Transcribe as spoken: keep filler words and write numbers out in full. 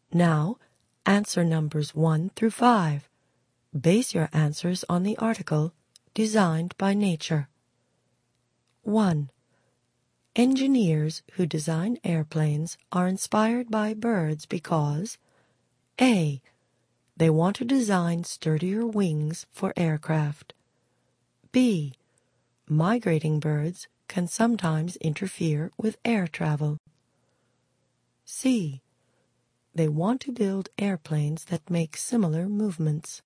Now, answer numbers one through five. Base your answers on the article designed by nature. one. Engineers who design airplanes are inspired by birds because A. They want to design sturdier wings for aircraft. B. Migrating birds can sometimes interfere with air travel. C. They want to build airplanes that make similar movements.